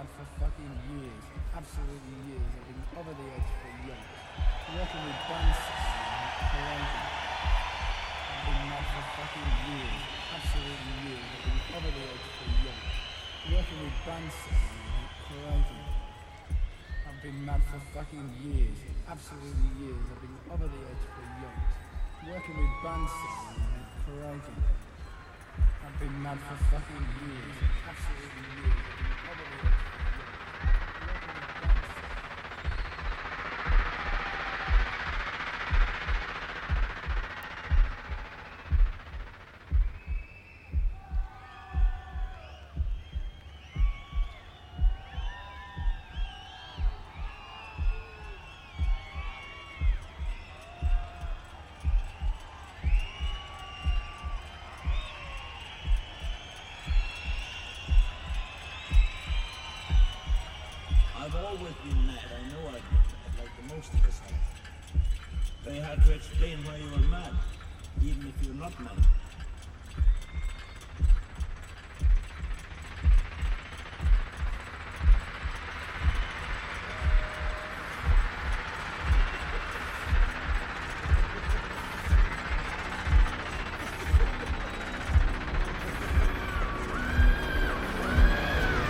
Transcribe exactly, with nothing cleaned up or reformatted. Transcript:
mad for fucking years, absolutely years. I've been over the edge for years. Working with dancers, crazy. I've been mad for fucking years, absolutely years. I've been over the edge for years. Working with dancers, crazy. I've been mad for fucking years, absolutely years. I've been over the edge for years. Working with dancers, crazy. I've been mad for fucking years, absolutely years. I've been over the edge for years. I've always been mad, I know I've been mad, like the most of us have. They had to explain why you were mad, even if you're not mad.